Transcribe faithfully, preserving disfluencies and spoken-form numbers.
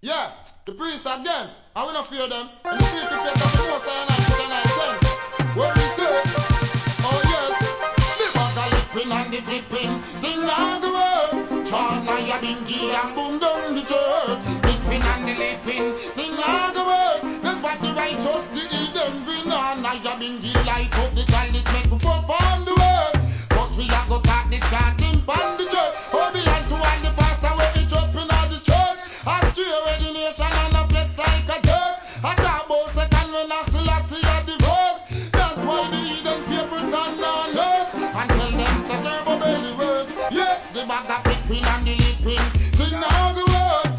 Yeah, the priest again. I will not fear them. And the secret place of the most I and I send. What we say? Oh yes. The bag of lipping and the flipping. Thing of the world. Chana ya bingi and bungo.